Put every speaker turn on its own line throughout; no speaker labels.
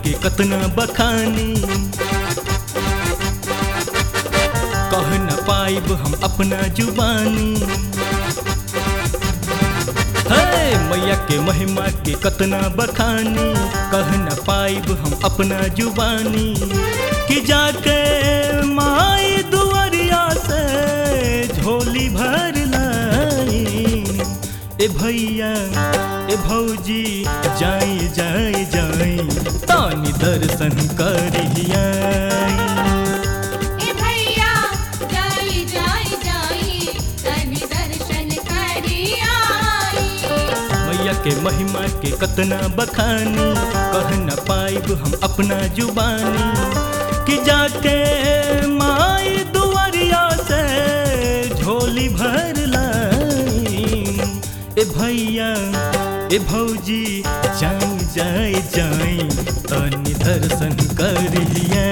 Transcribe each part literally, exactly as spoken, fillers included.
के कतना बखानी, कह न पाइब हम अपना जुबानी। हे मैया के महिमा के कतना बखानी, कह न पाइब हम अपना जुबानी। कि जाके माई दुआरिया से झोली भर लाई, ए भैया ए भौजी जाई जाई जाई तानी दर्शन करिया।
ए भैया जाई जाई जाई तानी दर्शन करिया।
मैया के महिमा के कतना बखानी, कह न पाइब हम अपना जुबानी। कि जाके माई दुआरिया से झोली भर लाई, ए भैया ए भौजी जाई जाई जाई तनी दर्शन करिया।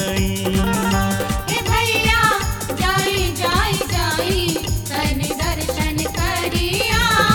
ए भैया जाई जाई जाई तनी दर्शन करिया।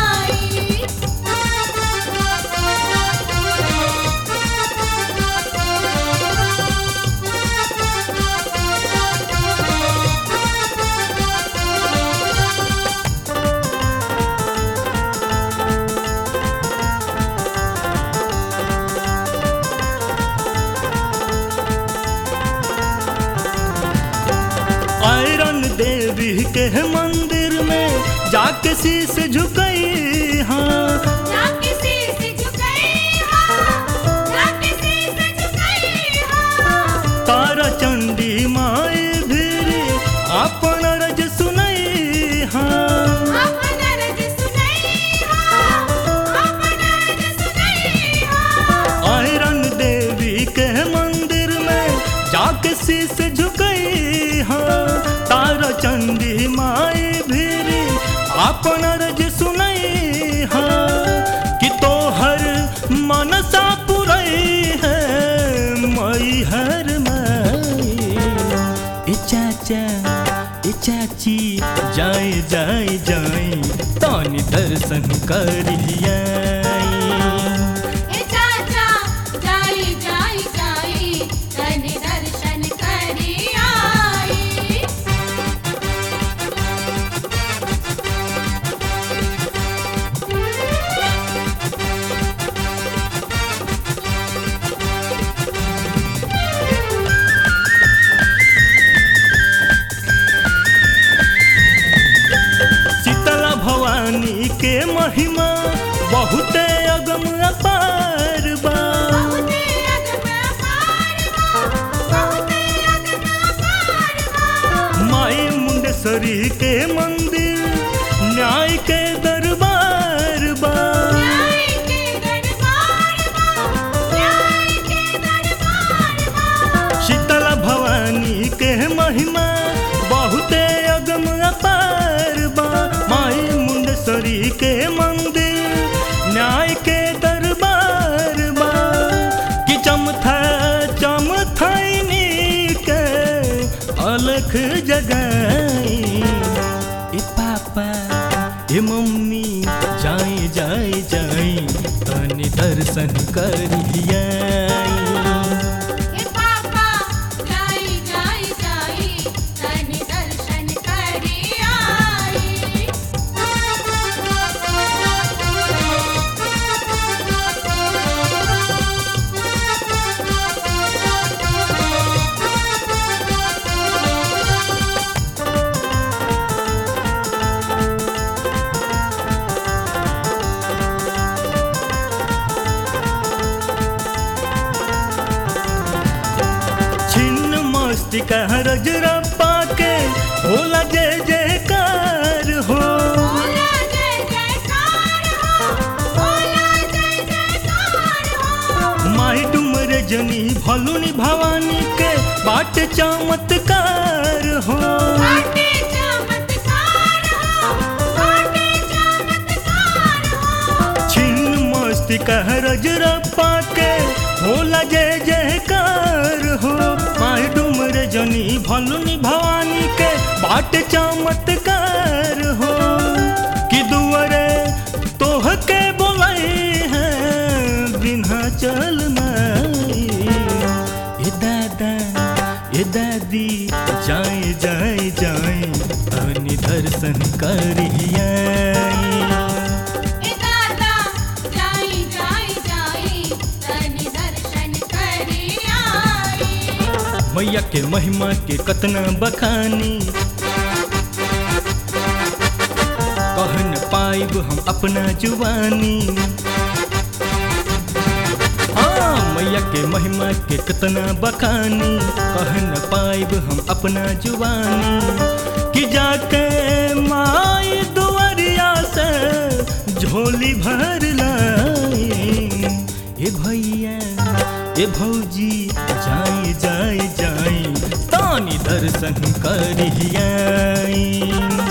आयरन देवी के मंदिर में जाके शीश झुकई। हाँ
जाके शीश झुकाई हाँ, जाके शीश झुकाई हाँ।
तारा चंडी माई भीरी अपन रज सुनई। हाँ
अपन अर्ज सुनई हाँ, अपन अर्ज सुनई हाँ।
आयरन देवी के मंदिर में जाके शीश झुकई। हाँ तारा चंडी माई भीरी अपन रज सुनई। हाँ कि तोहर मनसा पुरई है मई हर मई। ए चाचा ए चाची जाए जाए जाए तानी दर्शन करिया।
ए चाचा जाई जाई जाई तनी दर्शन करिया।
शीतला भवानी के महिमा बहुते अगम अपार बा।
बहुते अगम अपार बा, बहुते अगम अपार बा।
माई मुंडेश्वरी के मंदिर न्याय के दरबार बा।
न्याय के दरबार बा, न्याय के दरबार बा।
शीतला भवानी के महिमा बहुते अगम अपार बा। माई मुंडेश्वरी के मंदिर न्याय के दरबार बा। कि चमथा चमथैनी के अलख जगाई। ए पापा ए मम्मी जाए जाए जाए तनी दर्शन करिया।
ए पापा जाई जाई जाई तनी दर्शन करिया।
छिन्न मस्तिका रजरप्पा के होला जय जयकार हो।
बोला जय जयकार हो, बोला जय जयकार हो।
माई डुमर जनी भलुनी भवानी के बाट चमत्कार हो।
बाटे चमत्कार हो, बाटे चमत्कार हो।
छिन्न मस्तिका रजरप्पा के होला जय जयकार हो। माई डुमर जनी भलुनी भवानी के बाट चमत्कार हो। कि दुआरे तोह के बोलाई है बिना चल माई। दादी जाए जाए जाए तनि दर्शन करियाई।
ए दादा जाई जाई जाई तनि दर्शन करी आई।
मैया के महिमा के कतना बखानी कह न पाइब हम अपना जुबानी। मैया के महिमा के कितना बखानी कह न पाइब हम अपना जुबानी। कि जाके माई दुआरिया से झोली भर लाई। ए भैया ए भौजी जाए जाए जाए तानी दर्शन करियाई।